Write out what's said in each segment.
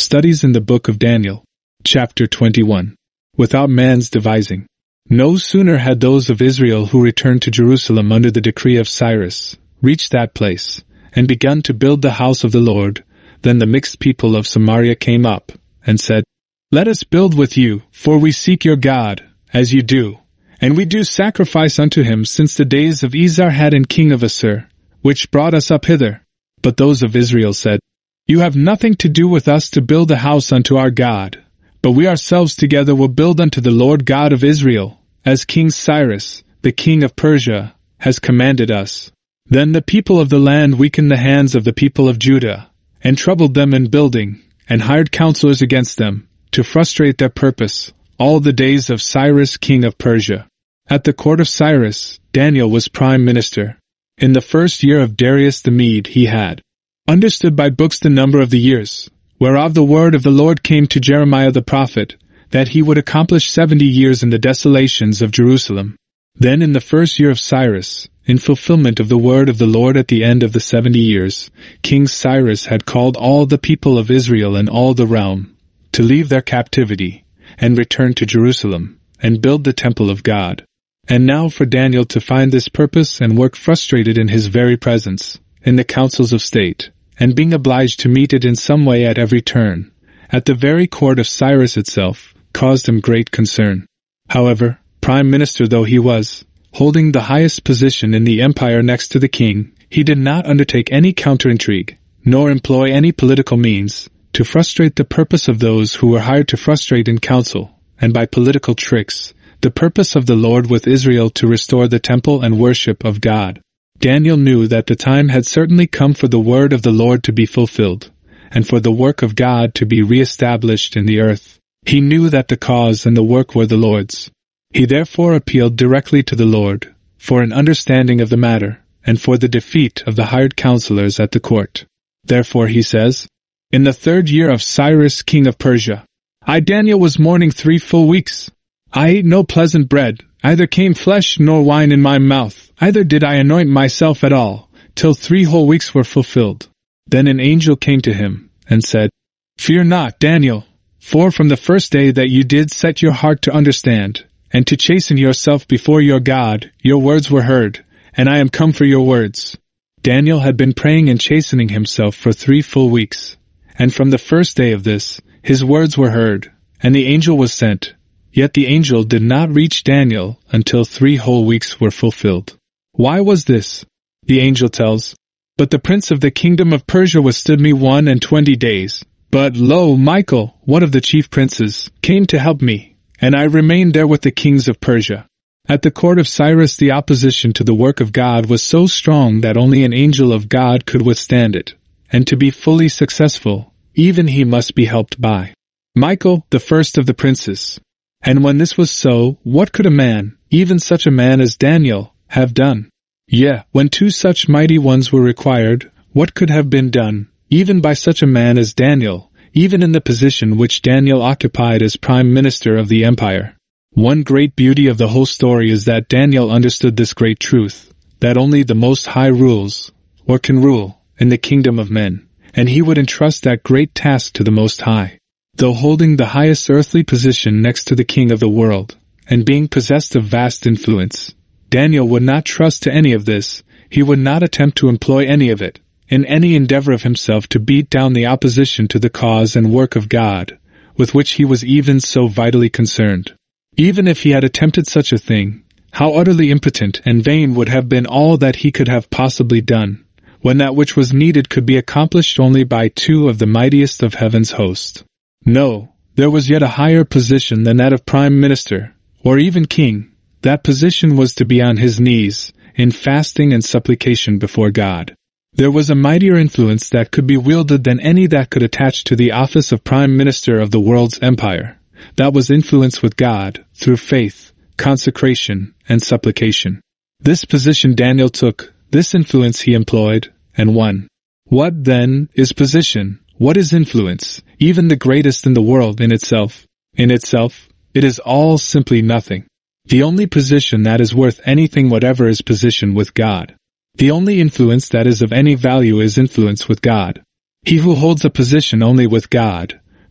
Studies in the Book of Daniel. Chapter 21. Without man's devising. No sooner had those of Israel who returned to Jerusalem under the decree of Cyrus reached that place, and begun to build the house of the Lord, than the mixed people of Samaria came up, and said, Let us build with you, for we seek your God, as you do, and we do sacrifice unto him since the days of Esarhaddon king of Assur, which brought us up hither. But those of Israel said, You have nothing to do with us to build a house unto our God, but we ourselves together will build unto the Lord God of Israel, as King Cyrus, the king of Persia, has commanded us. Then the people of the land weakened the hands of the people of Judah, and troubled them in building, and hired counselors against them, to frustrate their purpose, all the days of Cyrus king of Persia. At the court of Cyrus, Daniel was prime minister. In the first year of Darius the Mede he had understood by books the number of the years, whereof the word of the Lord came to Jeremiah the prophet, that he would accomplish 70 years in the desolations of Jerusalem. Then in the first year of Cyrus, in fulfillment of the word of the Lord at the end of the 70 years, King Cyrus had called all the people of Israel and all the realm to leave their captivity, and return to Jerusalem, and build the temple of God. And now for Daniel to find this purpose and work frustrated in his very presence, in the councils of state, and being obliged to meet it in some way at every turn, at the very court of Cyrus itself, caused him great concern. However, prime minister though he was, holding the highest position in the empire next to the king, he did not undertake any counter-intrigue, nor employ any political means, to frustrate the purpose of those who were hired to frustrate in council, and by political tricks, the purpose of the Lord with Israel to restore the temple and worship of God. Daniel knew that the time had certainly come for the word of the Lord to be fulfilled, and for the work of God to be re-established in the earth. He knew that the cause and the work were the Lord's. He therefore appealed directly to the Lord, for an understanding of the matter, and for the defeat of the hired counselors at the court. Therefore he says, In the 3rd year of Cyrus king of Persia, I Daniel was mourning 3 full weeks. I ate no pleasant bread, either came flesh nor wine in my mouth, either did I anoint myself at all, till 3 whole weeks were fulfilled. Then an angel came to him, and said, Fear not, Daniel, for from the first day that you did set your heart to understand, and to chasten yourself before your God, your words were heard, and I am come for your words. Daniel had been praying and chastening himself for 3 full weeks, and from the first day of this, his words were heard, and the angel was sent. Yet the angel did not reach Daniel until 3 whole weeks were fulfilled. Why was this? The angel tells, But the prince of the kingdom of Persia withstood me 21 days. But lo, Michael, one of the chief princes, came to help me, and I remained there with the kings of Persia. At the court of Cyrus the opposition to the work of God was so strong that only an angel of God could withstand it, and to be fully successful, even he must be helped by Michael, the first of the princes. And when this was so, what could a man, even such a man as Daniel, have done? Yea, when 2 such mighty ones were required, what could have been done, even by such a man as Daniel, even in the position which Daniel occupied as prime minister of the empire? One great beauty of the whole story is that Daniel understood this great truth, that only the Most High rules, or can rule, in the kingdom of men, and he would entrust that great task to the Most High. Though holding the highest earthly position next to the king of the world, and being possessed of vast influence, Daniel would not trust to any of this. He would not attempt to employ any of it, in any endeavor of himself to beat down the opposition to the cause and work of God, with which he was even so vitally concerned. Even if he had attempted such a thing, how utterly impotent and vain would have been all that he could have possibly done, when that which was needed could be accomplished only by 2 of the mightiest of heaven's host. No, there was yet a higher position than that of prime minister, or even king. That position was to be on his knees, in fasting and supplication before God. There was a mightier influence that could be wielded than any that could attach to the office of prime minister of the world's empire. That was influence with God, through faith, consecration, and supplication. This position Daniel took, this influence he employed, and won. What, then, is position? What is influence, even the greatest in the world in itself? In itself, it is all simply nothing. The only position that is worth anything whatever is position with God. The only influence that is of any value is influence with God. He who holds a position only with God,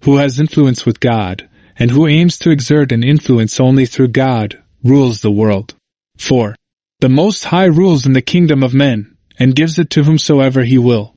who has influence with God, and who aims to exert an influence only through God, rules the world. 4. The Most High rules in the kingdom of men, and gives it to whomsoever he will.